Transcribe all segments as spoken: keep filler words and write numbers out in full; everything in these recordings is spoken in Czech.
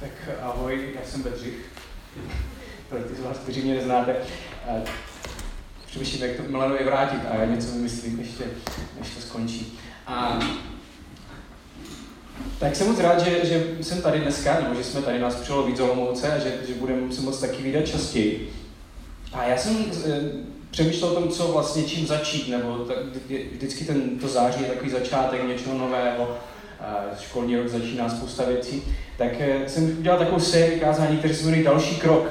Tak ahoj, já jsem Bedřich. Pro ty z vás, kteří mě neznáte. Přemýšlím, jak to Milanovi vrátit a já něco vymyslím, ještě, než to skončí. A tak jsem moc rád, že, že jsem tady dneska, nebo že jsme tady nás přijelo víc Olomouce a že, že budeme se moc taky vídat častěji. A já jsem e, přemýšlel o tom, co vlastně čím začít, nebo tak, vždycky ten, to září je takový začátek něčeho nového, školní rok začíná spousta věcí, tak e, jsem udělal takovou sérii kázání, které se jmenují Další krok.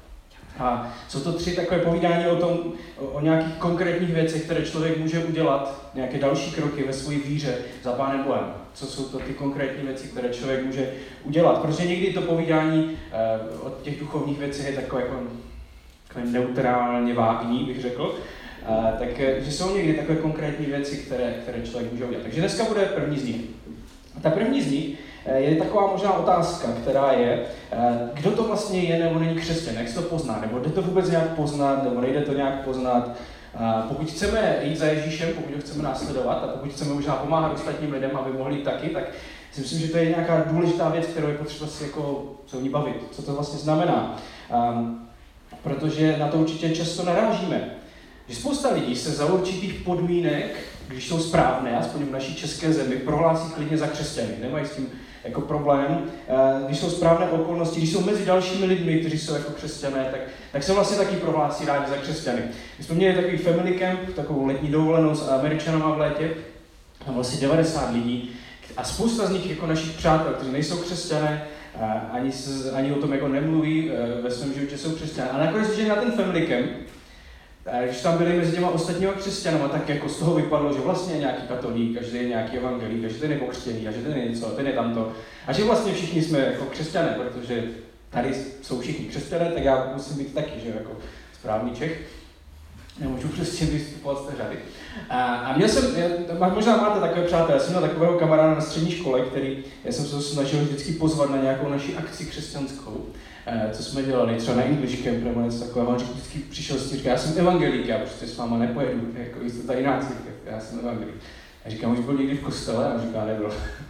A jsou to tři takové povídání o tom, o, o nějakých konkrétních věcech, které člověk může udělat, nějaké další kroky ve své víře za Pánem Bohem. Co jsou to ty konkrétní věci, které člověk může udělat. Protože někdy to povídání eh, od těch duchovních věcí je takové, jako, takové neutrálně vágní, bych řekl. Eh, tak, že jsou někdy takové konkrétní věci, které, které člověk může udělat. Takže dneska bude první z nich. A ta první z nich je taková možná otázka, která je, kdo to vlastně je nebo není křesťan, jak se to pozná, nebo jde to vůbec nějak poznat, nebo nejde to nějak poznat. Pokud chceme jít za Ježíšem, pokud ho chceme následovat a pokud chceme možná pomáhat ostatním lidem, aby mohli taky, tak si myslím, že to je nějaká důležitá věc, kterou je potřeba si jako se o ní bavit. Co to vlastně znamená? Um, protože na to určitě často narážíme. Že spousta lidí se za určitých podmínek, když jsou správné, aspoň v naší české zemi, prohlásí klidně za křesťany. Nemají s tím jako problém. Když jsou správné okolnosti, když jsou mezi dalšími lidmi, kteří jsou jako křesťané, tak, tak se vlastně taky prohlásí rádi za křesťany. My jsme měli takový family camp, takovou letní dovolenou s Američanama v létě, tam vlastně devadesát lidí a spousta z nich jako našich přátel, kteří nejsou křesťané, ani, ani o tom jako nemluví, ve svém životě jsou křesťané. A nakonec, když na ten family camp, když tam byli mezi těma ostatníma křesťanama, tak jako z toho vypadlo, že vlastně je nějaký katolík, a že je nějaký evangelík, a že ten je pokřtěný, a že ten je něco, a ten je tamto. A že vlastně všichni jsme jako křesťané, protože tady jsou všichni křesťané, tak já musím být taky, že jako správný Čech. Nemůžu prostě vystupovat z té řady. A, a měl jsem, já, možná máte takové přátelé, já jsem měl takového kamaráda na střední škole, který, já jsem se snažil vždycky pozvat na nějakou naši akci křesťanskou, co jsme dělali, třeba na English Camp nebo něco takového, on vždycky přišel s tím, říká, já jsem evangelík, já prostě s váma nepojedu, jako jste tady jiná církev, já jsem evangelík. A říkám, už byl někdy v kostele? A on říká, nebyl.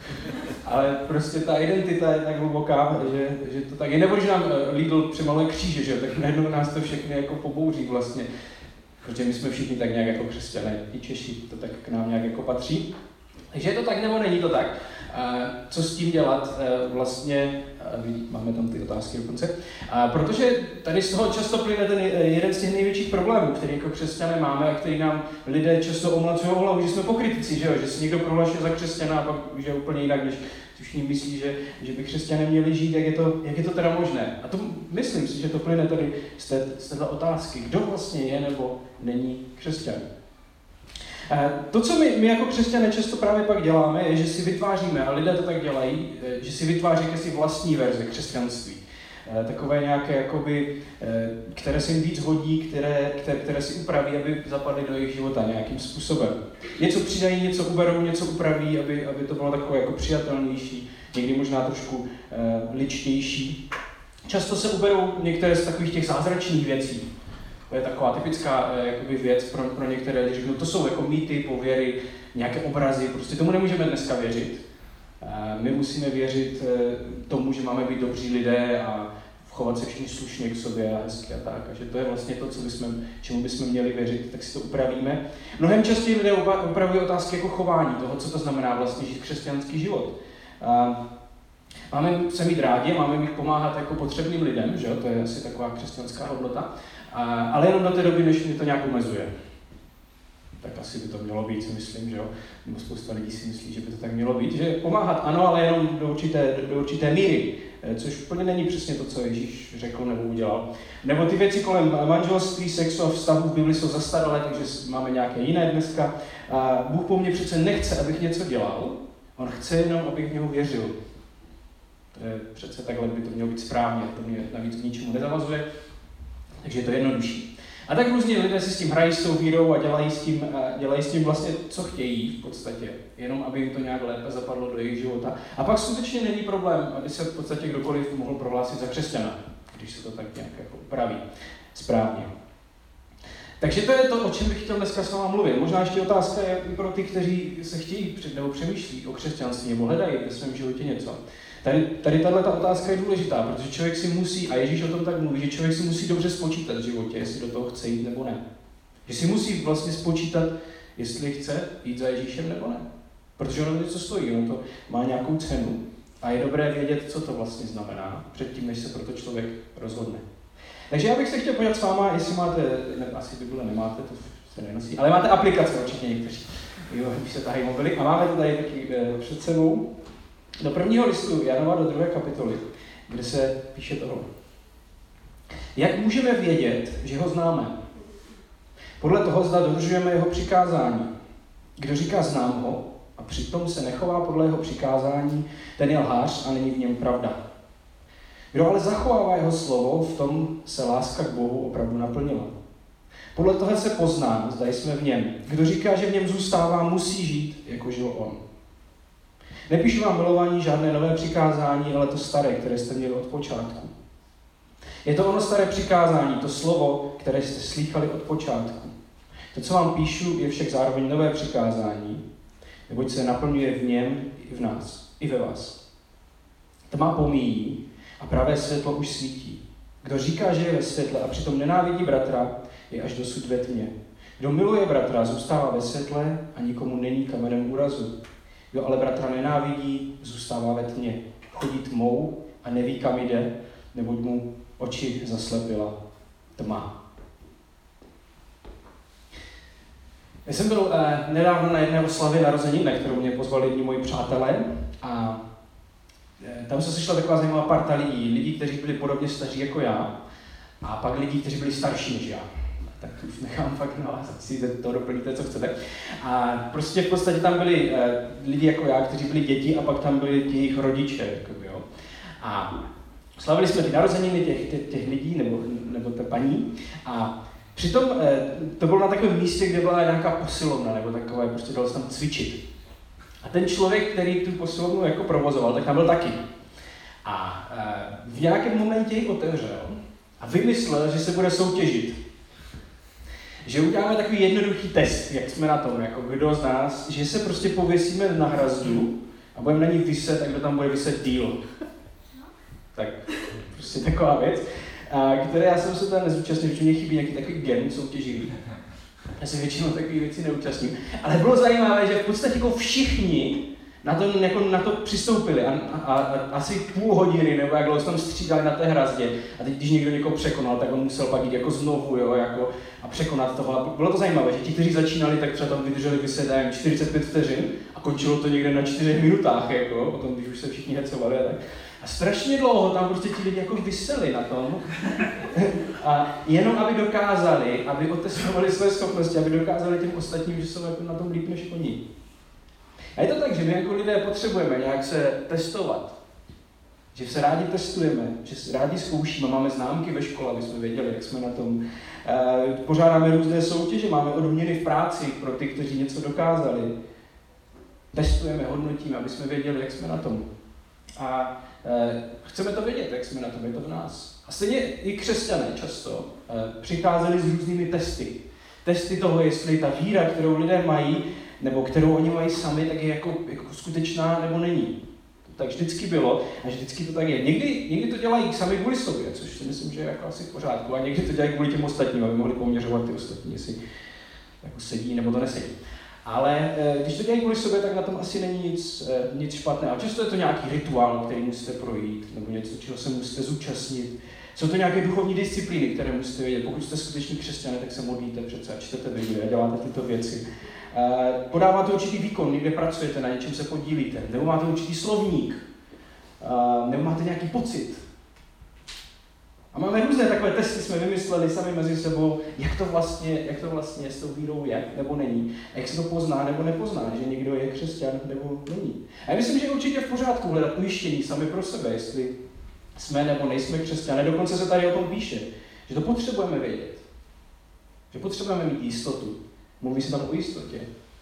Ale prostě ta identita je tak hluboká, že, že to tak je. Nebo když nám Lidl přemaluje kříže, že? Tak najednou nás to všechny jako pobouří vlastně. Protože my jsme všichni tak nějak jako křesťané, i Češi, to tak k nám nějak jako patří. Takže je to tak nebo není to tak? Co s tím dělat? Vlastně, máme tam ty otázky dokonce, protože tady z toho často plyne ten jeden z těch největších problémů, který jako křesťané máme a který nám lidé často omlacují o hlavu, že jsme pokrytci, že jo? Že si někdo prohlašuje za křesťana a pak už je úplně jinak, když si všichni myslí, že, že by křesťané měli žít, jak je, to, jak je to teda možné. A to myslím si, že to plyne tady z, té, z této otázky, kdo vlastně je nebo není křesťan. To, co my, my jako křesťané často právě pak děláme, je, že si vytváříme, a lidé to tak dělají, že si vytváří jakési vlastní verze křesťanství. Takové nějaké, jakoby, které se jim víc hodí, které, které, které si upraví, aby zapadly do jejich života nějakým způsobem. Něco přidají, něco uberou, něco upraví, aby, aby to bylo takové jako přijatelnější, někdy možná trošku uh, ličtější. Často se uberou některé z takových těch zázračných věcí. To je taková typická uh, jakoby věc pro, pro některé, když řeknou, to jsou jako mýty, pověry, nějaké obrazy, prostě tomu nemůžeme dneska věřit. My musíme věřit tomu, že máme být dobří lidé a chovat se všichni slušně k sobě a hezky a tak. A že to je vlastně to, co bychom, čemu bychom měli věřit, tak si to upravíme. Mnohem častěji lidé upravují otázky jako chování, toho, co to znamená vlastně žít křesťanský život. Máme se mít rádi, máme mít pomáhat jako potřebným lidem, že jo? To je asi taková křesťanská hodnota, ale jenom do té doby, než mě to nějak omezuje. Tak asi by to mělo být, si myslím, že jo. Nebo spousta lidí si myslí, že by to tak mělo být, že pomáhat ano, ale jenom do určité, do určité míry, což úplně není přesně to, co Ježíš řekl nebo udělal. Nebo ty věci kolem manželství, sexu a vztahu v Bibli jsou zastaralé, takže máme nějaké jiné dneska. A Bůh po mně přece nechce, abych něco dělal, on chce jenom, abych v něho věřil. To je přece takhle by to mělo být správně, to mě navíc k ničemu nezavazuje, takže je to jednodušší. A tak různě lidé si s tím hrají s tou vírou a dělají s tím, dělají s tím vlastně, co chtějí v podstatě, jenom aby jim to nějak lépe zapadlo do jejich života. A pak skutečně není problém, aby se v podstatě kdokoliv mohl prohlásit za křesťana, když se to tak nějak jako upraví správně. Takže to je to, o čem bych chtěl dneska s váma mluvit. Možná ještě otázka je pro ty, kteří se chtějí před nebo přemýšlí o křesťanství nebo hledají ve svém životě něco. Tady, tady tato otázka je důležitá, protože člověk si musí, a Ježíš o tom tak mluví, že člověk si musí dobře spočítat v životě, jestli do toho chce jít nebo ne. Že si musí vlastně spočítat, jestli chce jít za Ježíšem nebo ne. Protože ono něco stojí, ono to má nějakou cenu. A je dobré vědět, co to vlastně znamená, předtím, než se pro to člověk rozhodne. Takže já bych se chtěl podívat s váma, jestli máte, ne, asi Bible nemáte, to se nenosí, ale máte aplikace určitě někteří, jo, když se tahají mobily. A máme to tady taky e, před sebou do prvního listu Janova do druhé kapitoly, kde se píše tohle. Jak můžeme vědět, že ho známe? Podle toho, zda dodržujeme jeho přikázání. Kdo říká znám ho a přitom se nechová podle jeho přikázání, ten je lhář a není v něm pravda. Kdo ale zachovává jeho slovo, v tom se láska k Bohu opravdu naplnila. Podle toho se pozná, zda jsme v něm. Kdo říká, že v něm zůstává, musí žít, jako žil on. Nepíšu vám milování žádné nové přikázání, ale to staré, které jste měli od počátku. Je to ono staré přikázání, to slovo, které jste slýchali od počátku. To, co vám píšu, je však zároveň nové přikázání, neboť se naplňuje v něm i v nás, i ve vás. Tma pomíjí a pravé světlo už svítí. Kdo říká, že je ve světle a přitom nenávidí bratra, je až dosud ve tmě. Kdo miluje bratra, zůstává ve světle a nikomu není kamenem úrazu. Kdo ale bratra nenávidí, zůstává ve tmě. Chodí tmou a neví, kam jde, neboť mu oči zaslepila tma. Já jsem byl eh, nedávno na jedné oslavě narozenin, na kterou mě pozvali jedni moji přátelé a eh, tam se sešla taková zajímavá parta lidí, lidí, kteří byli podobně staří jako já a pak lidí, kteří byli starší než já. Tak už nechám fakt na vás, si to doplníte, co chcete. A prostě v podstatě tam byli eh, lidi jako já, kteří byli děti a pak tam byli ti jejich rodiče. Jakoby, jo. A slavili jsme ty narozeniny těch, těch, těch lidí nebo, nebo té paní a přitom eh, to bylo na takovém místě, kde byla nějaká posilovna nebo takové, prostě dalo se tam cvičit. A ten člověk, který tu posilovnu jako provozoval, tak tam byl taky. A eh, v nějakém momentě ji otevřel a vymyslel, že se bude soutěžit. Že uděláme takový jednoduchý test, jak jsme na tom, jako kdo z nás, že se prostě pověsíme na hrazdu a budeme na ní vyset a kdo tam bude vyset díl. Tak prostě taková věc, a které já jsem se tam nezúčastnil, protože mě chybí nějaký takový gen soutěživý. Já se většinou takové věci neúčastním. Ale bylo zajímavé, že v podstatě jako všichni na to, jako na to přistoupili a, a, a asi půl hodiny, nebo jak dlouho se tam střídali na té hrazdě. A teď, když někdo někoho překonal, tak on musel pak jít jako znovu, jo, jako, a překonat toho. Bylo to zajímavé, že ti, kteří začínali, tak třeba tam vydrželi vysedat čtyřicet pět vteřin a končilo to někde na čtyřech minutách, jako, potom, když už se všichni hecovali a tak. A strašně dlouho tam prostě ti lidi jako viseli na tom. A jenom aby dokázali, aby otestovali své schopnosti, aby dokázali těm ostatním, že jsou jako na tom líp než oni. A je to tak, že my jako lidé potřebujeme nějak se testovat. Že se rádi testujeme, že se rádi zkoušíme, máme známky ve škole, aby jsme věděli, jak jsme na tom. E, pořádáme různé soutěže, máme odměny v práci pro ty, kteří něco dokázali. Testujeme, hodnotíme, aby jsme věděli, jak jsme na tom. A e, chceme to vědět, jak jsme na tom, je to v nás. A stejně i křesťané často e, přicházeli s různými testy. Testy toho, jestli ta víra, kterou lidé mají, nebo kterou oni mají sami, tak je jako, jako skutečná nebo není. To tak vždycky bylo a vždycky to tak je. Někdy, někdy to dělají sami kvůli sobě, což si myslím, že je jako asi v pořádku, a někdy to dělají kvůli těm ostatním, aby mohli poměřovat ty ostatní, jestli jako sedí nebo to nesedí. Ale když to dělají kvůli sobě, tak na tom asi není nic, nic špatné. A často je to nějaký rituál, který musíte projít, nebo něco, čeho se musíte zúčastnit. Jsou to nějaké duchovní disciplíny, které musíte vědět. Pokud jste skutečný křesťané, tak se modlíte přece a čtete Bibli a děláte tyto věci. Podáváte určitý výkon, někde pracujete, na něčem se podílíte, nebo máte určitý slovník, nebo máte nějaký pocit. A máme různé takové testy, jsme vymysleli sami mezi sebou, jak to vlastně, jak to vlastně s tou vírou je, nebo není. A jak se to pozná, nebo nepozná, že někdo je křesťan, nebo není. A já myslím, že je určitě v pořádku hledat ujištění sami pro sebe, jestli jsme nebo nejsme křesťané. Dokonce se tady o tom píše, že to potřebujeme vědět. Že potřebujeme mít jistotu. Mluví se tam o jistotě.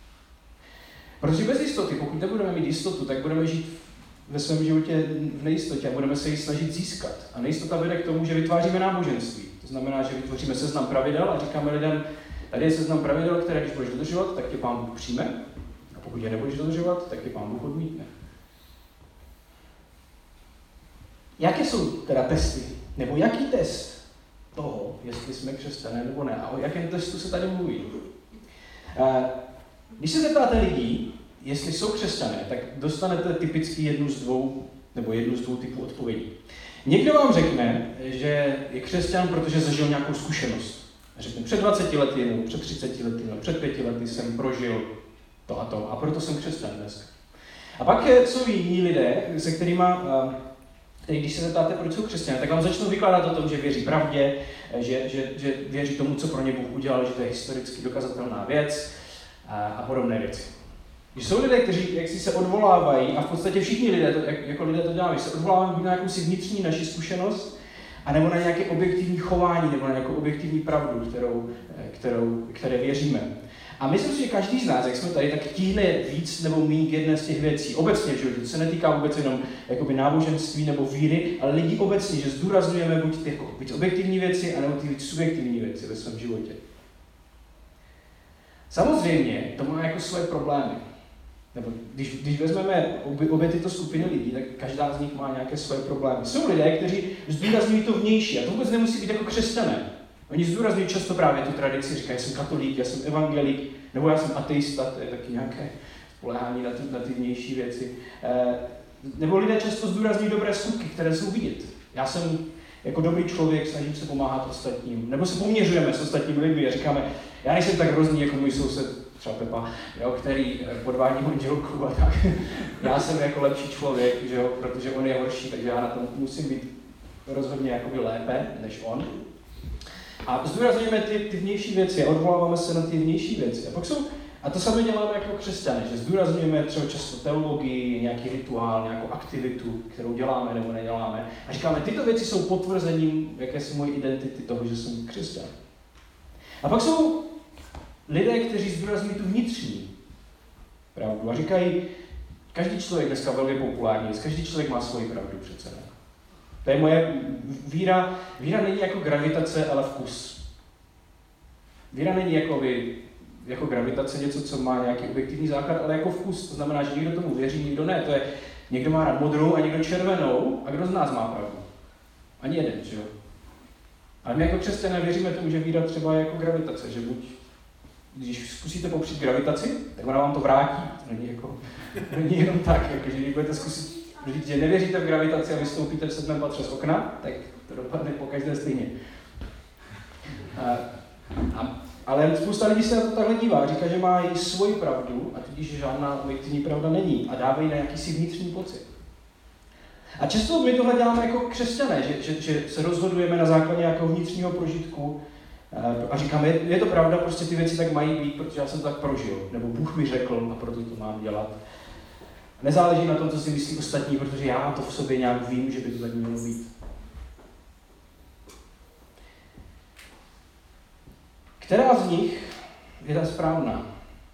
Protože bez jistoty, pokud nebudeme mít jistotu, tak budeme žít ve svém životě v nejistotě a budeme se ji snažit získat. A nejistota vede k tomu, že vytváříme náboženství. To znamená, že vytvoříme seznam pravidel a říkáme lidem, Tady je seznam pravidel, které když budeš dodržovat, tak tě Pán Bůh přijme. A pokud je nebudeš dodržovat, tak tě Pán Bůh odmítne. Jaké jsou teda testy? Nebo jaký test toho, jestli jsme křesťané nebo ne? A o jakém testu se tady mluví? Když se zeptáte lidí, jestli jsou křesťané, tak dostanete typicky jednu z dvou, nebo jednu z dvou typů odpovědí. Někdo vám řekne, že je křesťan, protože zažil nějakou zkušenost. Řekne, před dvaceti lety, nebo před třiceti lety, nebo před pěti lety jsem prožil to a to, a proto jsem křesťan dneska. A pak jsou jiní lidé, se kterými, který, když se zeptáte, proč jsou křesťané, tak vám začnou vykládat o tom, že věří pravdě, že, že, že věří tomu, co pro ně Bůh udělal, že to je historicky dokazatelná věc a, a podobné věci. Když jsou lidé, kteří jaksi se odvolávají, a v podstatě všichni lidé, to, jak, jako lidé to dělají, se odvolávají na jakousi vnitřní naši zkušenost, anebo na nějaké objektivní chování, nebo na nějakou objektivní pravdu, kterou, kterou, které věříme. A myslím si, že každý z nás, jak jsme tady, tak tíhne víc nebo méně k jedné z těch věcí. Obecně v životě, to se netýká vůbec jenom jakoby náboženství nebo víry, ale lidí obecně, že zdůrazňujeme buď ty jako víc objektivní věci, anebo ty víc subjektivní věci ve svém životě. Samozřejmě to má jako svoje problémy. Nebo když, když vezmeme obě, obě tyto skupiny lidí, tak každá z nich má nějaké svoje problémy. Jsou lidé, kteří zdůrazňují to vnější, a to vůbec nemusí být jako křesťané. Oni zdůrazňují často právě tu tradici, říkají, já jsem katolík, já jsem evangelik, nebo já jsem ateista, to je taky nějaké spolehání na ty, na ty vnější věci. E, nebo lidé často zdůrazňují dobré skutky, které jsou vidět. Já jsem jako dobrý člověk, snažím se pomáhat ostatním. Nebo se poměřujeme s ostatními lidmi a říkáme, já nejsem tak hrozný jako můj soused, třeba Pepa, jo, který podvádí manželku a tak. Já jsem jako lepší člověk, že jo, protože on je horší, takže já na tom musím být rozhodně jakoby lépe než on. A zdůrazňujeme ty, ty vnější věci a odvoláváme se na ty vnější věci. A pak jsou, a to samé děláme jako křesťané, že zdůrazňujeme třeba často teologii, nějaký rituál, nějakou aktivitu, kterou děláme nebo neděláme. A říkáme, tyto věci jsou potvrzením jakési mojí identity toho, že jsem křesťan. A pak jsou lidé, kteří zdůrazňují tu vnitřní pravdu a říkají, každý člověk dneska velmi populární, každý člověk má svoji pravdu přece. To je moje víra. Víra není jako gravitace, ale vkus. Víra není jako, vy, jako gravitace něco, co má nějaký objektivní základ, ale jako vkus. To znamená, že někdo tomu věří, někdo ne. To je, někdo má rád modrou a někdo červenou a kdo z nás má pravdu? Ani jeden, že jo? Ale my jako křesťané věříme tomu, že víra třeba je jako gravitace, že buď když zkusíte popřít gravitaci, tak ona vám to vrátí. To není, jako, není jenom tak, jako, že když budete zkusit říct, že nevěříte v gravitaci a vystoupíte v sedmém patře z okna, tak to dopadne po každé stejně. A, a, ale spousta lidí se na to takhle dívá, říká, že má i svoji pravdu a tudíž žádná objektivní pravda není a dávají na jakýsi vnitřní pocit. A často my tohle děláme jako křesťané, že, že, že se rozhodujeme na základě nějakého vnitřního prožitku a říkáme, je, je to pravda, prostě ty věci tak mají být, protože já jsem to tak prožil, nebo Bůh mi řekl a proto to mám dělat. Nezáleží na tom, co si myslí ostatní, protože já to v sobě nějak vím, že by to tak mělo být. Která z nich je ta správná?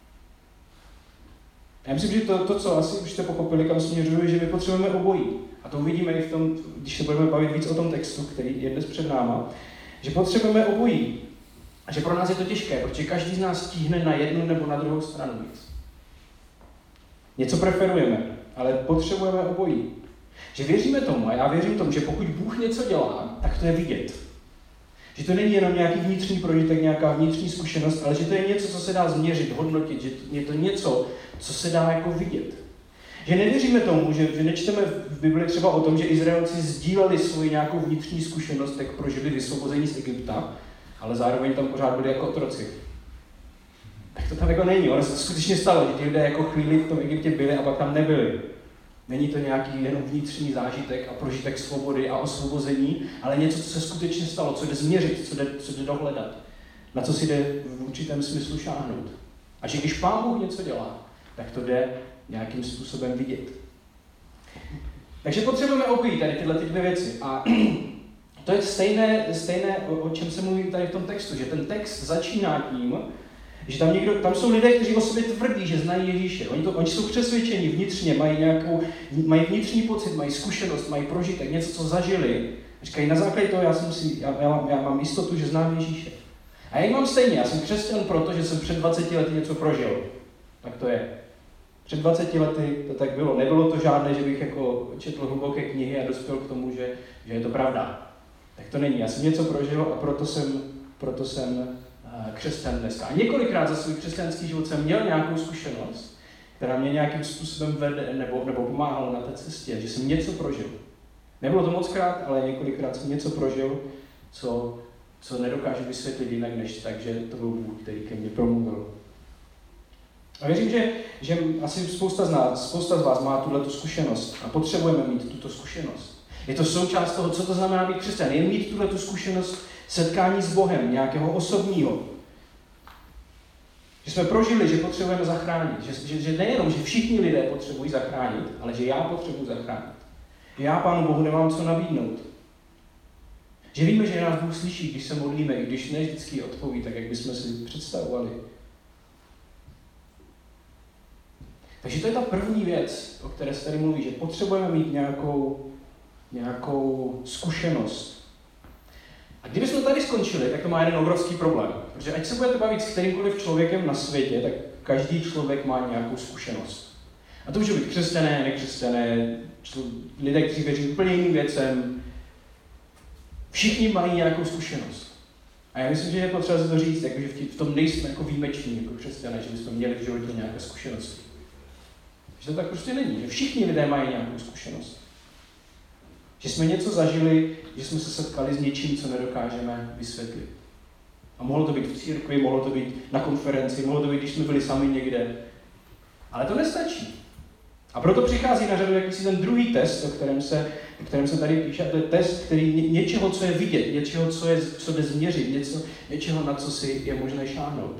Já myslím, že to, to co asi už jste pochopili, kam směřuji, že my potřebujeme obojí. A to uvidíme i v tom, když se budeme bavit víc o tom textu, který je dnes před náma, že potřebujeme obojí. A že pro nás je to těžké, protože každý z nás tíhne na jednu nebo na druhou stranu víc. Něco preferujeme, ale potřebujeme obojí. Že věříme tomu, a já věřím tomu, že pokud Bůh něco dělá, tak to je vidět. Že to není jenom nějaký vnitřní prožitek, nějaká vnitřní zkušenost, ale že to je něco, co se dá změřit, hodnotit, že je to něco, co se dá jako vidět. Že nevěříme tomu, že, že nečteme v Bibli třeba o tom, že Izraelci sdíleli svoji nějakou vnitřní zkušenost, jak prožili vysvobození z Egypta, ale zároveň tam pořád byli jako otroci. Tak to tam jako není. Ono se to skutečně stalo, že ti lidé jako chvíli v tom Egyptě byli a pak tam nebyli. Není to nějaký jenom vnitřní zážitek a prožitek svobody a osvobození, ale něco, co se skutečně stalo, co jde změřit, co jde, co jde dohledat, na co si jde v určitém smyslu šáhnout. A že když Pán Bůh něco dělá, tak to jde nějakým způsobem vidět. Takže potřebujeme obojí tady tyhle ty dvě věci. A to je stejné, stejné, o čem se mluví tady v tom textu, že ten text začíná tím, že tam, někdo, tam jsou lidé, kteří o sobě tvrdí, že znají Ježíše. Oni, to, oni jsou přesvědčeni vnitřně, mají, nějakou, mají vnitřní pocit, mají zkušenost, mají prožitek, něco, co zažili. Říkají, na základě toho já, jsem si, já, já, mám, já mám jistotu, že znám Ježíše. A já ji mám stejně, já jsem křesťan proto, že jsem před dvaceti lety něco prožil. Tak to je. Před dvaceti lety to tak bylo. Nebylo to žádné, že bych jako četl hluboké knihy a dospěl k tomu, že, že je to pravda. Tak to není. Já jsem něco prožil a proto jsem, proto jsem křesťan dneska. A několikrát za svůj křesťanský život jsem měl nějakou zkušenost, která mě nějakým způsobem vede nebo, nebo pomáhala na té cestě, že jsem něco prožil. Nebylo to moc krát, ale několikrát jsem něco prožil, co, co nedokážu vysvětlit jinak, než tak, že to byl Bůh, který ke mně promluvil. A věřím, že, že asi spousta z nás, spousta z vás má tuhletu zkušenost a potřebujeme mít tuto zkušenost. Je to součást toho, co to znamená být křesťan. Je mít tuhletu zkušenost setkání s Bohem, nějakého osobního. Že jsme prožili, že potřebujeme zachránit. Že, že, že nejenom, že všichni lidé potřebují zachránit, ale že já potřebuji zachránit. Že já Pánu Bohu nemám co nabídnout. Že víme, že nás Bůh slyší, když se modlíme, i když ne vždycky odpoví, tak jak bychom si představovali. Takže to je ta první věc, o které se tady mluví, že potřebujeme mít nějakou, nějakou zkušenost. A kdybychom tady skončili, tak to má jeden obrovský problém. Protože ať se budete bavit s kterýmkoliv člověkem na světě, tak každý člověk má nějakou zkušenost. A to může být křesťané, nekřesťané, lidé, kteří věří úplně jiným věcem. Všichni mají nějakou zkušenost. A já myslím, že je potřeba se to říct, jako, že v tom nejsme jako výjimeční, jako křesťané, že bychom měli v životě nějaké zkušenosti. Že to tak prostě není, že všichni lidé mají nějakou zkušenost. Že jsme něco zažili, že jsme se setkali s něčím, co nedokážeme vysvětlit. A mohlo to být v církvi, mohlo to být na konferenci, mohlo to být, když jsme byli sami někde. Ale to nestačí. A proto přichází na řadu jakýsi ten druhý test, o kterém se, o kterém se tady píše. To je test, který něčeho, co je vidět, něčeho, co, je, co jde změřit, něco, něčeho, na co si je možné šáhnout.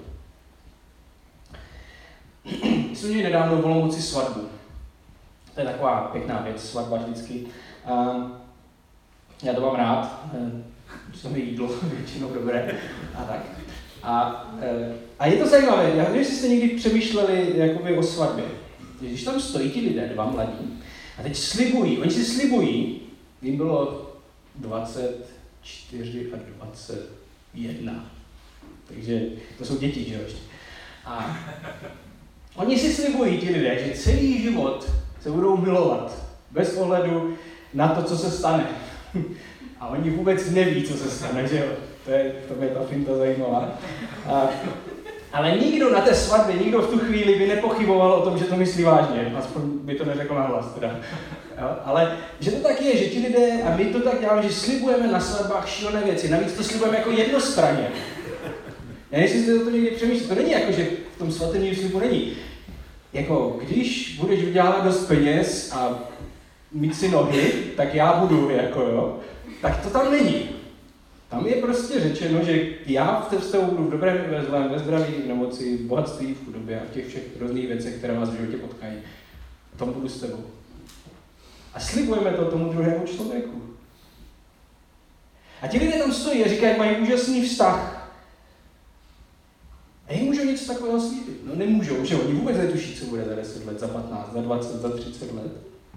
Jsme měli nedávno v Olomouci svatbu. To je taková pěkná věc, svatba vždycky. Uh, já to mám rád, uh, to je jídlo většinou dobré a tak. A, uh, a je to zajímavé, já nevím, jestli jste někdy přemýšleli jakoby o svatbě. Když tam stojí ti lidé, dva mladí, a teď slibují, oni si slibují, jim bylo dvacet čtyři a dvacet jedna. Takže to jsou děti, že jo ještě. A oni si slibují ti lidé, že celý život se budou milovat, bez ohledu na to, co se stane. A oni vůbec neví, co se stane, že jo? To je, to je ta finta zajímavá. A, ale nikdo na té svatbě, nikdo v tu chvíli by nepochyboval o tom, že to myslí vážně. Aspoň by to neřekl nahlas teda. Jo? Ale že to tak je, že ti lidé, a my to tak děláme, že slibujeme na svatbách šílené věci. Navíc to slibujeme jako jednostranně. Já nevím, jestli jste o to někdy přemýšleli. To není jako, že v tom svatebním slibu není. Jako, když budeš vydělávat dost peněz a mít si nohy, tak já budu, jako jo. Tak to tam není. Tam je prostě řečeno, že já v té vztahu budu v dobrém i ve zlém, ve zdraví, v nemoci, v bohatství, v chudobě a v těch všech různých věcech, které vás v životě potkají. V tom budu s tebou. A slibujeme to tomu druhému člověku. A ti lidé tam stojí a říkají, mají úžasný vztah. A jim můžou něco takového slíbit? No nemůžou, že oni vůbec netuší, co bude za deset let, za patnáct, za dvacet, za třicet let.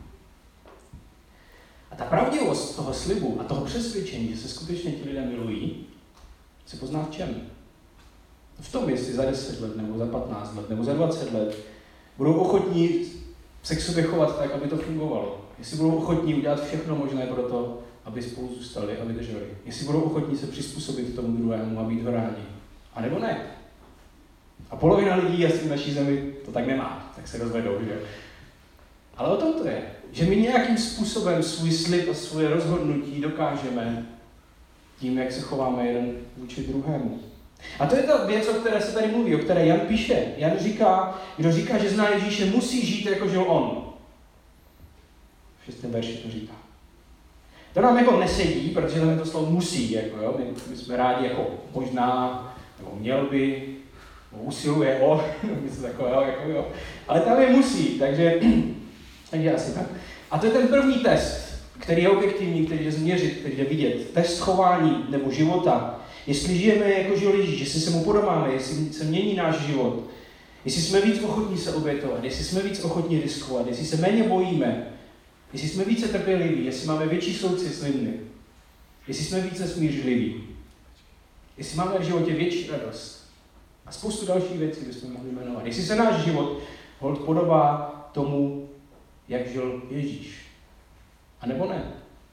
A ta pravdivost toho slibu a toho přesvědčení, že se skutečně ti lidé milují, se pozná v čem? V tom, jestli za deset let, nebo za patnáct let, nebo za dvacet let budou ochotní se k sobě chovat tak, aby to fungovalo. Jestli budou ochotní udělat všechno možné pro to, aby spolu zůstali a vydrželi. Jestli budou ochotní se přizpůsobit tomu druhému a být ho rádi. A nebo ne. A polovina lidí asi v naší zemi to tak nemá, tak se rozvedou, že? Ale o tom to je, že my nějakým způsobem svůj slib a svoje rozhodnutí dokážeme tím, jak se chováme jeden vůči druhému. A to je ta věc, o které se tady mluví, o které Jan píše. Jan říká, kdo říká, že zná Ježíše, musí žít, jako žil on. V šestém verši to říká. To nám jako nesedí, protože tam je to slovo musí, jako jo. My, my jsme rádi jako možná, nebo měl by, usiluje o, něco takového, jako jo. Ale tam je musí, takže, takže asi tak. A to je ten první test, který je objektivní, který je změřit, který je vidět. Test chování nebo života. Jestli žijeme jako žil Ježíš, jestli se mu podobáme, jestli se mění náš život, jestli jsme víc ochotní se obětovat, jestli jsme víc ochotní riskovat, jestli se méně bojíme, jestli jsme více trpěliví, jestli máme větší soucit s lidmi, jestli jsme více smířliví. jestli máme v životě větší radost a spoustu dalších věcí bychom mohli jmenovat. Jestli se náš život holt podobá tomu, jak žil Ježíš. A nebo ne.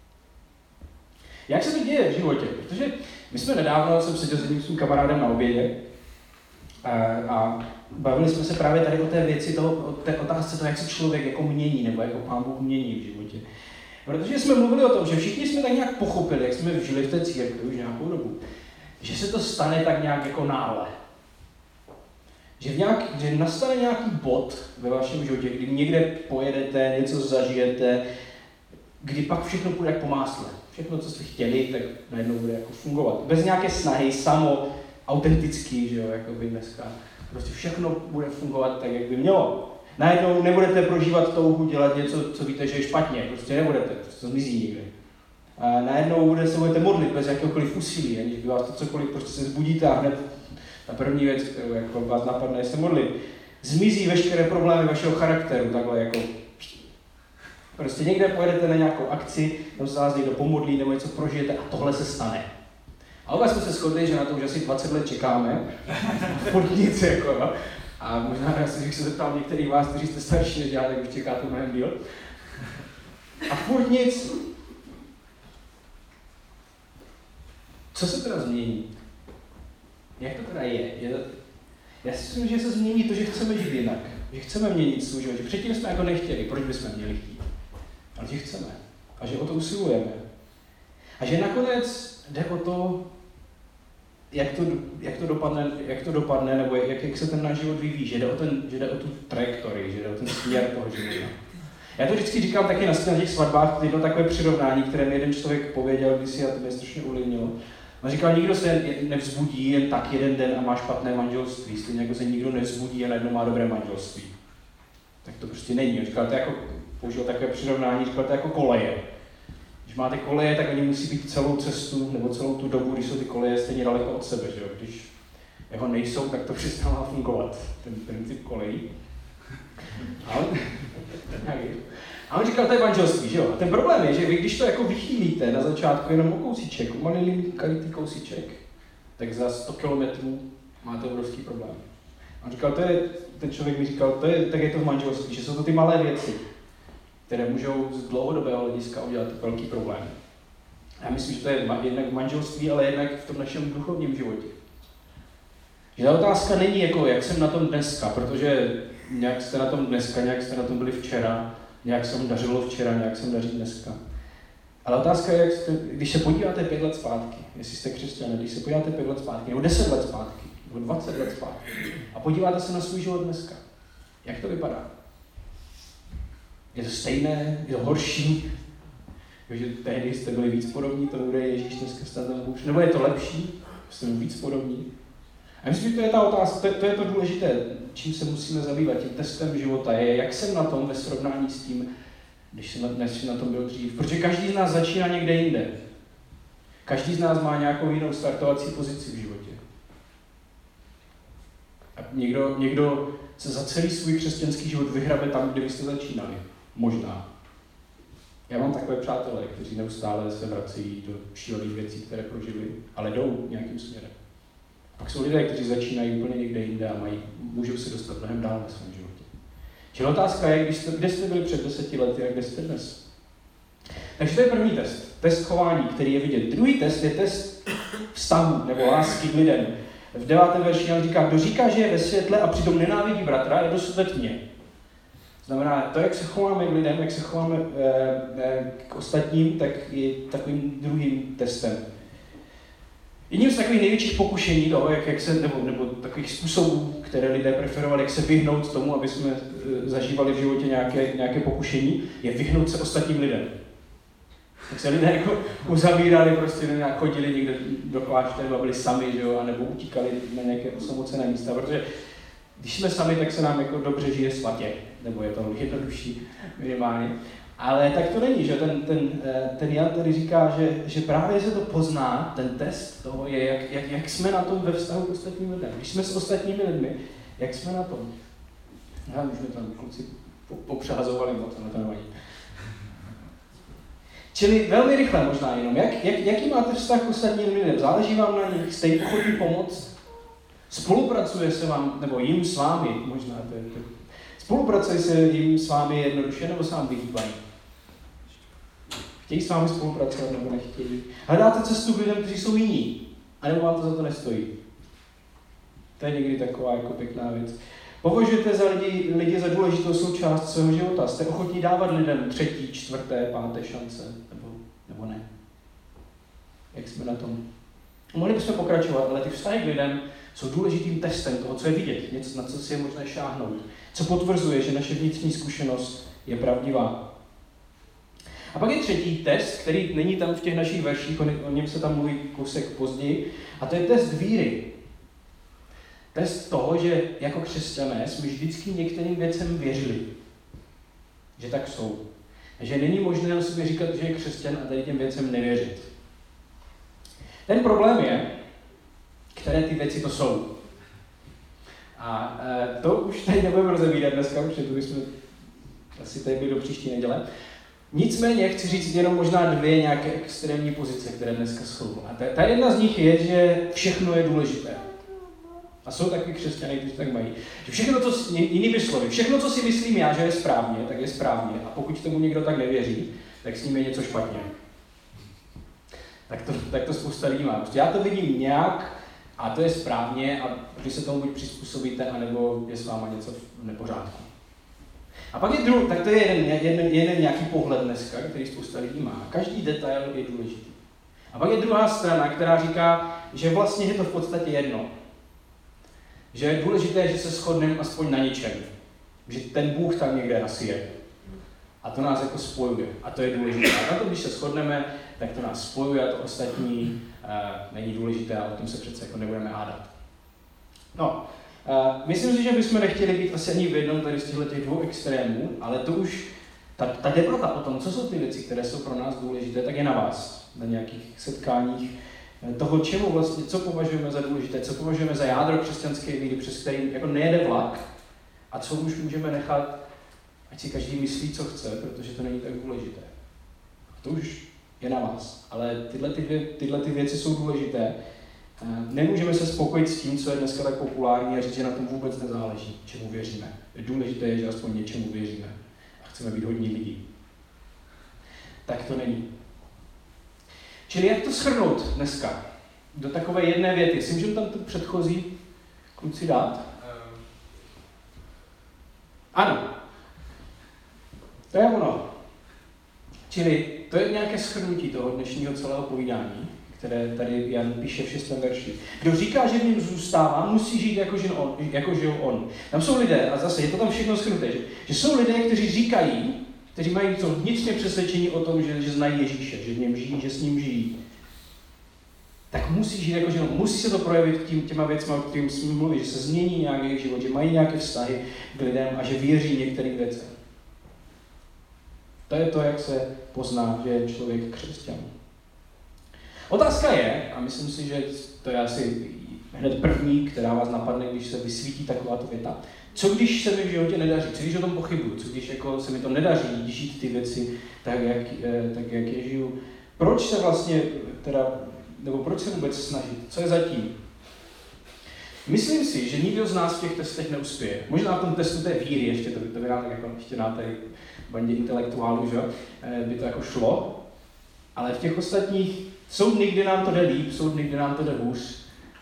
Jak se to děje v životě? Protože my jsme nedávno, jsem seděl s jedním svým kamarádem na obědě a, a bavili jsme se právě tady o té věci, toho, o té otázce toho, jak se člověk jako mění, nebo jako Pán Bůh mění v životě. Protože jsme mluvili o tom, že všichni jsme tak nějak pochopili, jak jsme žili v té církvi už nějakou dobu, že se to stane tak nějak jako náhle. Že, v nějak, že nastane nějaký bod ve vašem životě, kdy někde pojedete, něco zažijete, kdy pak všechno půjde jak po másle. Všechno, co jste chtěli, tak najednou bude jako fungovat. Bez nějaké snahy, samo, autentický, že jo, jako by dneska. Prostě všechno bude fungovat tak, jak by mělo. Najednou nebudete prožívat touhu dělat něco, co víte, že je špatně. Prostě nebudete, prostě to zmizí někde. A najednou bude, se budete modlit bez jakéhokoliv úsilí, aniž by vás to cokoliv, prostě se zbudíte a hned ta první věc, kterou jako vás napadne, je se modlit. Zmizí veškeré problémy vašeho charakteru, takhle jako. Prostě někde pojedete na nějakou akci, nebo se vás někdo pomodlí, nebo něco prožijete a tohle se stane. A oba jsme se shodli, že na to už asi dvacet let čekáme. Furt nic, jako, no. A možná, když se zeptal některých vás, kteří jste starší než já, tak už čekáte mnohem díl. A furt nic. Co se teda změní? Jak to teda je? je to... Já si myslím, že se změní to, že chceme žít jinak. Že chceme měnit svůj život. Že předtím jsme jako nechtěli. Proč bychom měli chtít? Ale že chceme. A že o to usilujeme. A že nakonec jde o to, jak to, jak to, dopadne, jak to dopadne, nebo jak, jak se ten náš život vyvíjí. Že jde o, ten, že jde o tu trajektorii, že jde o ten směr toho života. Já to vždycky říkám taky na těch svatbách, jedno takové přirovnání, které mi jeden člověk pověděl kdysi a to mě strašně ulivnilo. On říkal, nikdo se nevzbudí jen tak jeden den a má špatné manželství, stejně jako se nikdo nevzbudí a najednou má dobré manželství. Tak to prostě není. On říkal, to jako, použil takové přirovnání, říkal, to jako koleje. Když máte koleje, tak oni musí být celou cestu, nebo celou tu dobu, když jsou ty koleje stejně daleko od sebe, že jo? Když jeho nejsou, tak to přestává fungovat, ten princip kolejí. A on, a on říkal, to je manželství, že jo? A ten problém je, že vy, když to jako vychýlíte na začátku jenom o kousíček, o malinký kousíček, tak za sto kilometrů máte obrovský problém. A on říkal, to je, ten člověk mi říkal, to je, tak je to v manželství, že jsou to ty malé věci, které můžou z dlouhodobého hlediska udělat velký problém. Já myslím, že to je jednak v manželství, ale jednak v tom našem duchovním životě. Že ta otázka není jako, jak jsem na tom dneska, protože nějak jste na tom dneska, nějak jste na tom byli včera, nějak se mu dařilo včera, nějak se mu daří dneska. Ale otázka je, jak jste, když se podíváte pět let zpátky, jestli jste křesťané, když se podíváte pět let zpátky, nebo deset let zpátky, nebo dvacet let zpátky, a podíváte se na svůj život dneska, jak to vypadá? Je to stejné, je to horší, že tehdy jste byli víc podobní, to bude Ježíš, dneska jste tam hůř, nebo je to lepší, jste víc podobní? A myslím, že to je ta otázka, to, to je to důležité, čím se musíme zabývat, tím testem života je, jak jsem na tom ve srovnání s tím, když jsem na, dnes na tom byl dřív. Protože každý z nás začíná někde jinde. Každý z nás má nějakou jinou startovací pozici v životě. A někdo, někdo se za celý svůj křesťanský život vyhrabe tam, kde vy jste začínali. Možná. Já mám takové přátelé, kteří neustále se vrací do šílených věcí, které prožili, ale jdou nějakým směrem. Pak jsou lidé, kteří začínají úplně někde jinde a mají, můžou se dostat mnohem dál ve svém životě. Čili otázka je, když jste, kde jste byli před deseti lety a kde jste dnes. Takže to je první test. Test chování, který je vidět. Druhý test je test vztahu nebo lásky k lidem. V devátém verši nám říká, kdo říká, že je ve světle a přitom nenávidí bratra, je dosud ve tmě. Znamená, to, jak se chováme k lidem, jak se chováme e, e, k ostatním, tak je takovým druhým testem. Jedním z takových největších pokušení toho, jak, jak se, nebo, nebo takových způsobů, které lidé preferovali, jak se vyhnout tomu, aby jsme e, zažívali v životě nějaké, nějaké pokušení, je vyhnout se ostatním lidem. Tak se lidé jako uzavírali, prostě nějak chodili někde do kláštera, byli sami, že jo, anebo utíkali na nějaké osamocené místa, protože když jsme sami, tak se nám jako dobře žije svatě, nebo je to jednodušší minimálně. Ale tak to není, že ten, ten, ten Jan tady říká, že, že právě se to pozná, ten test toho je, jak, jak, jak jsme na tom ve vztahu k ostatním lidem. Když jsme s ostatními lidmi, jak jsme na tom. Já už jsme tam kluci popřázovali moc, ale to nevadí. Čili velmi rychle možná jenom. Jak, jak, jaký máte vztah k ostatním lidem? Záleží vám na nich? Jste jim ochotní pomoct? Spolupracuje se vám, nebo jim s vámi, možná to je to. Spolupracuje se jim s vámi jednoduše, nebo se vám vyhýbají? Chtějí s vámi spolupracovat, nebo nechtějí? Hledáte cestu k lidem, kteří jsou jiní, anebo vám to za to nestojí? To je někdy taková jako pěkná věc. Považujete za lidi, lidi za důležitou součást svého života? Jste ochotní dávat lidem třetí, čtvrté, páté šance? Nebo, nebo ne? Jak jsme na tom? Mohli bychom pokračovat, ale ty vztahy k lidem jsou důležitým testem toho, co je vidět, něco, na co si je možné šáhnout, co potvrzuje, že naše vnitřní zkušenost je pravdivá. A pak je třetí test, který není tam v těch našich verších, o něm se tam mluví kousek později, a to je test víry. Test toho, že jako křesťané jsme vždycky některým věcem věřili. Že tak jsou. A že není možné o sobě říkat, že je křesťan a tady těm věcem nevěřit. Ten problém je, které ty věci to jsou. A e, to už tady nebudeme rozebírat dneska, protože to bychom asi tady byli do příští neděle. Nicméně chci říct jenom možná dvě nějaké extrémní pozice, které dneska jsou. A ta, ta jedna z nich je, že všechno je důležité. A jsou takový křesťané, kteří tak mají. Že všechno, co, jinými slovy, všechno, co si myslím já, že je správně, tak je správně. A pokud tomu někdo tak nevěří, tak s ním je něco špatně. Tak to, tak to spousta lidí má. Prostě já to vidím nějak a to je správně a když se tomu buď přizpůsobíte, anebo je s váma něco v nepořádku. A pak je druhý, tak to je jeden, jeden, jeden nějaký pohled dneska, který spousta lidí má. Každý detail je důležitý. A pak je druhá strana, která říká, že vlastně je to v podstatě jedno. Že je důležité, že se shodneme aspoň na něčem. Že ten Bůh tam někde asi je. A to nás jako spojuje. A to je důležité. A na to, když se shodneme, tak to nás spojuje a to ostatní uh, není důležité, ale o tom se přece jako nebudeme hádat. No, uh, myslím si, že bychom nechtěli být asi ani v jednom tady z těchto těch dvou extrémů, ale to už, ta, ta debata o tom, co jsou ty věci, které jsou pro nás důležité, tak je na vás, na nějakých setkáních toho, čemu vlastně, co považujeme za důležité, co považujeme za jádro křesťanské víry, přes který jako nejede vlak a co už můžeme nechat, ať si každý myslí, co chce, protože to není tak důležité. To už je na vás, ale tyhle, ty dvě, tyhle ty věci jsou důležité. Nemůžeme se spokojit s tím, co je dneska tak populární a říct, že na tom vůbec nezáleží, čemu věříme. Důležité je, že aspoň něčemu věříme a chceme být hodní lidí. Tak to není. Čili jak to shrnout dneska do takové jedné věty? Si můžeme tam tu předchozí kluci dát? Um. Ano. To je ono. Čili to je nějaké shrnutí toho dnešního celého povídání, které tady Jan píše v šestém verši. Kdo říká, že v něm zůstává, musí žít jako žil on. Jako žil on. Tam jsou lidé, a zase je to tam všechno shrnuté, že, že jsou lidé, kteří říkají, kteří mají co vnitřně přesvědčení o tom, že, že znají Ježíše, že v něm žijí, že s ním žijí, tak musí žít jako žil on. Musí se to projevit tím, těma věcmi, o kterým jsme mluvili, že se změní nějaký život, že mají nějaké vztahy k lidem a že věří některým věcem. To je to, jak se pozná, že je člověk křesťan. Otázka je, a myslím si, že to je asi hned první, která vás napadne, když se vysvítí takováto věta, co když se mi v životě nedaří, co když o tom pochybuju, co když jako se mi to nedaří žít ty věci tak, jak, tak, jak je žiju. Proč se vlastně, teda, nebo proč se vůbec snažit, co je zatím? Myslím si, že nikdo z nás v těch testech neuspěje. Možná v tom testu té víry ještě, to by to by nám tak jako ještě na té bandě intelektuálů, že by to jako šlo, ale v těch ostatních jsou dny, kdy nám to jde líp, jsou dny, kdy nám to jde hůř.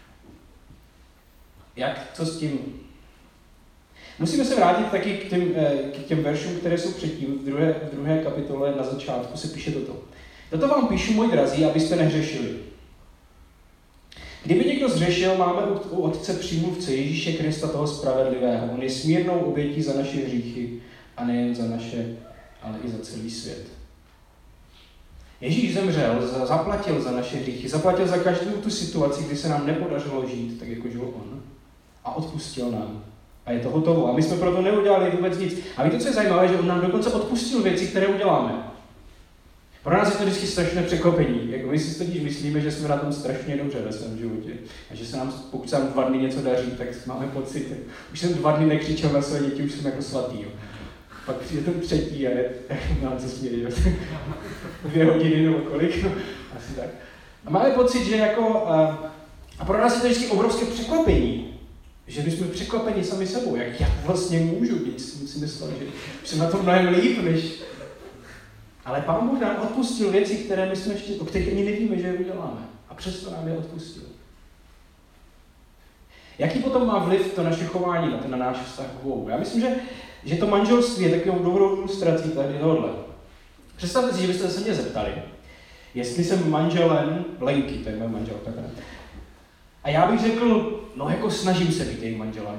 Jak, co s tím? Musíme se vrátit taky k těm, k těm veršům, které jsou předtím. V druhé, v druhé kapitole na začátku se píše toto. Toto vám píšu, moji drazí, abyste nehřešili. Kdyby někdo zřešil, máme u Otce přímluvce Ježíše Krista, toho spravedlivého. On je smírnou obětí za naše hříchy a nejen za naše, ale i za celý svět. Ježíš zemřel, zaplatil za naše hříchy, zaplatil za každou tu situaci, kdy se nám nepodařilo žít, tak jako žil on. A odpustil nám. A je to hotovo. A my jsme proto neudělali vůbec nic. A víte, co je zajímavé, že on nám dokonce odpustil věci, které uděláme. Pro nás je to vždycky strašné překvapení. Jako my si totiž myslíme, že jsme na tom strašně dobře ve svém životě. A že se nám, pokud se nám dva dny něco daří, tak máme pocit, už jsem dva dny nekřičel na své děti, už jsem jako svatý. Jo. pak přijde ten třetí a je, mám se směli, dvě hodiny nebo kolik, no, asi tak. A máme pocit, že jako, a, a pro nás je to vždycky obrovské překvapení, že my jsme překvapeni sami sebou, jak já vlastně můžu být, jsem si myslel, že jsem na tom mnohem líp, než... Ale Pán Bůh nám odpustil věci, které my jsme ještě, o kterých ani nevíme, že je uděláme. A přesto nám je odpustil. Jaký potom má vliv to naše chování na ten na náš vztah k Bohu? Já myslím, že, že to manželství je takovou dobrou ilustrací tady tohle. Představte si, že byste se mě zeptali, jestli jsem manželem Lenky, to je moje manželka. A já bych řekl, no jako snažím se být jejím manželem.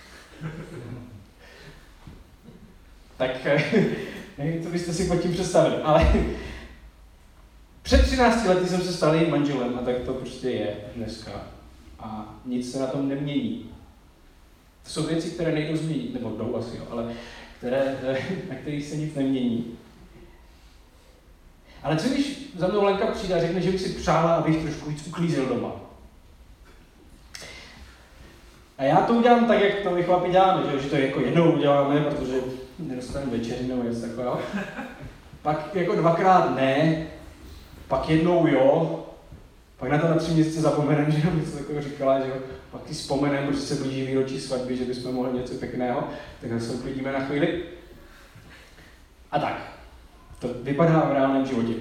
Tak nevím, co byste si pod tím představili, ale před třinácti lety jsem se stal jejím manželem a tak to prostě je dneska. A nic se na tom nemění. To jsou věci, které nejdou změnit, nebo jdou asi, jo, ale které, na kterých se nic nemění. Ale co když za mnou Lenka přijde a řekne, že bych si přála, abych trošku víc uklízel doma? A já to udělám tak, jak to my chlapi děláme, že, že to jako jednou uděláme, protože nedostaneme večeři nebo něco takového. Pak jako dvakrát ne, pak jednou jo, pak na to na tři měsíce zapomeneme, že něco takového říkala, že pak si vzpomeneme, protože se blíží výročí svatby, že bychom mohli něco pěkného, tak se uklidíme na chvíli. A tak. To vypadá v reálném životě.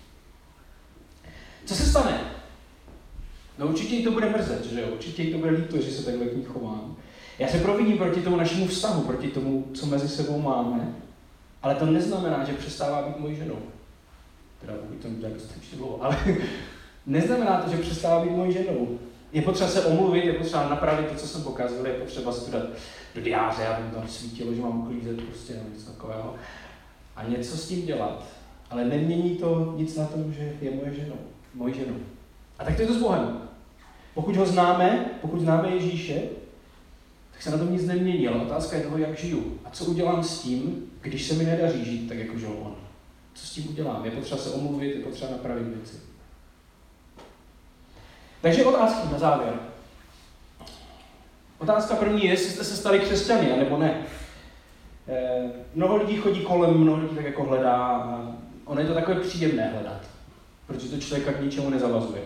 Co se stane? No určitě jí to bude mrzet, že jo? Určitě jí to bude líto, že se takhle k ní chovám. Já se proviním proti tomu našemu vztahu, proti tomu, co mezi sebou máme, ale to neznamená, že přestává být mojí ženou. Teda pokud to udělá dostatečně dlouho, ale neznamená to, že přestává být mojí ženou. Je potřeba se omluvit, je potřeba napravit to, co jsem pokazil, je potřeba si to dát do diáře, aby tam svítilo, že mám uklízet prostě nebo něco takového. A něco s tím dělat, ale nemění to nic na tom, že je moje ženou, mojí ženou. A tak to je to s Bohem. Pokud ho známe, pokud známe Ježíše, tak se na tom nic nemění, ale otázka je toho, jak žiju. A co udělám s tím, když se mi nedaří žít tak, jako žil on. Co s tím udělám? Je potřeba se omluvit, je potřeba napravit věci. Takže otázky na závěr. Otázka první je, jestli jste se stali křesťany, nebo ne. Eh, mnoho lidí chodí kolem, mnoho lidí tak jako hledá a ono je to takové příjemné hledat, protože to člověka k ničemu nezavazuje.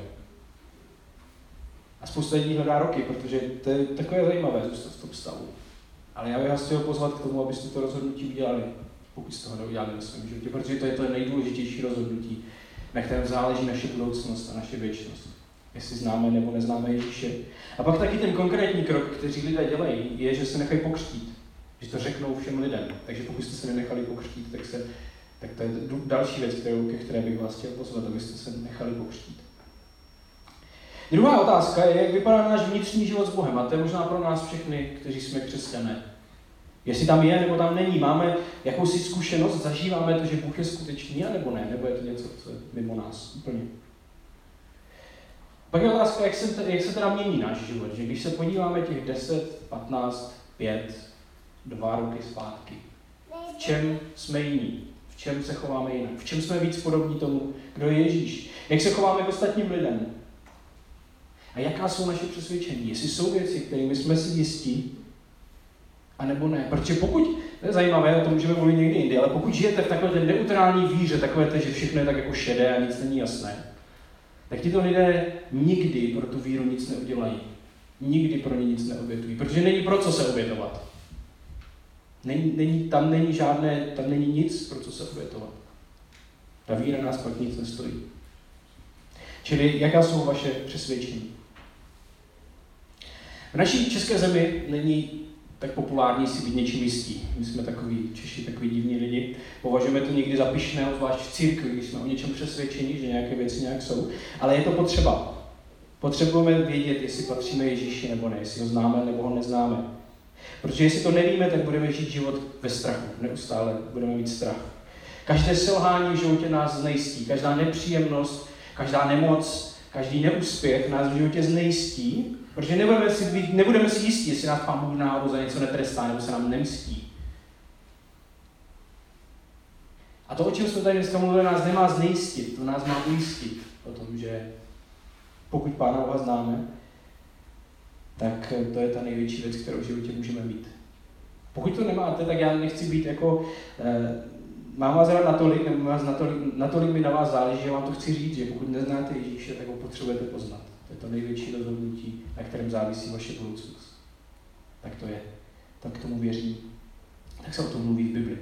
A spousta lidí hledá roky, protože to je takové zajímavé zůstat v tom stavu. Ale já bych vás chtěl pozvat k tomu, abyste to rozhodnutí udělali, pokud jste ho neudělali ve svém životě, protože to je to nejdůležitější rozhodnutí, na kterém záleží naše budoucnost a naše věčnost. Jestli známe nebo neznáme Ježíše. A pak taky ten konkrétní krok, který lidé dělají, je, že se nechají pokřtít. Že to řeknou všem lidem. Takže pokud jste se nenechali pokřtít, tak, se, tak to je další věc, kterou, ke které bych vás chtěl pozvat, abyste se nechali pokřtít. Druhá otázka je, jak vypadá náš vnitřní život s Bohem. A to je možná pro nás všechny, kteří jsme křesťané. Jestli tam je, nebo tam není. Máme jakousi zkušenost, zažíváme to, že Bůh je skutečný, anebo ne, nebo je to něco, co je mimo nás úplně. Pak je otázka, jak se, jak se teda mění náš život. Že když se podíváme těch deset, patnáct, pět, dva roky zpátky, v čem jsme jiní, v čem se chováme jinak, v čem jsme víc podobní tomu, kdo je Ježíš, jak se chováme k ostatním lidem a jaká jsou naše přesvědčení, jestli jsou věci, kterými jsme si jistí, anebo ne. Protože pokud, to je zajímavé, o tom můžeme mluvit někdy jindy, ale pokud žijete v takové té neutrální víře, takové té, že všechno je tak jako šedé a nic není jasné, tak tito lidé nikdy pro tu víru nic neudělají. Nikdy pro ně nic neobětují, protože není pro co se obětovat. Není, není, tam není žádné, tam není nic, pro co se obětovat. Ta víra nás pak nic nestojí. Čili jaká jsou vaše přesvědčení? V naší české zemi není tak populární si být něčím jistí. My jsme takový Češi, takový divní lidi. Považujeme to někdy za pyšného, zvlášť v církvi, když jsme o něčem přesvědčení, že nějaké věci nějak jsou. Ale je to potřeba. Potřebujeme vědět, jestli patříme Ježíši nebo ne, jestli ho známe nebo ho neznáme. Protože jestli to nevíme, tak budeme žít život ve strachu. Neustále budeme mít strach. Každé selhání v životě nás znejistí. Každá nepříjemnost, každá nemoc, každý neúspěch nás v životě znejistí, protože nebudeme si, nebudeme si jistí, jestli nás Pán Bůh náhodou za něco netrestá, nebo se nám nemstí. A to, o čem jsme tady dneska mluvili, nás nemá znejistit, to nás má ujistit o tom, že pokud Pána Boha známe, tak to je ta největší věc, kterou v životě můžeme mít. Pokud to nemáte, tak já nechci být jako, eh, mám vás rád natolik, nebo vás natolik, natolik mi na vás záleží, že vám to chci říct, že pokud neznáte Ježíše, tak ho potřebujete poznat. To je to největší rozhodnutí, na kterém závisí vaše budoucnost. Tak to je. Tak tomu věřím. Tak se o tom mluví v Bibli.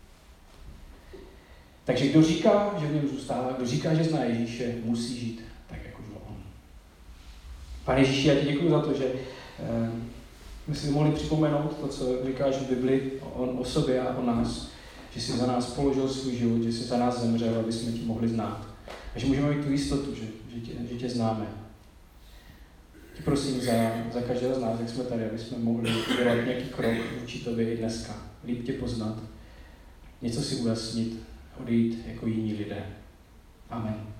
Takže kdo říká, že v něm zůstává, kdo říká, že zná Ježíše, musí žít tak, jako žil on. Pane Ježíši, já ti děkuji za to, že eh, my si mohli připomenout to, co říkáš v Bibli o, o sobě a o nás, že jsi za nás položil svůj život, že jsi za nás zemřel, aby jsme tě mohli znát. A že můžeme mít tu jistotu, že, že, tě, že tě známe. Tě prosím za, za každého z nás, jak jsme tady, aby jsme mohli udělat nějaký krok vůči tobě i dneska. Líp tě poznat, něco si ujasnit, odejít jako jiní lidé. Amen.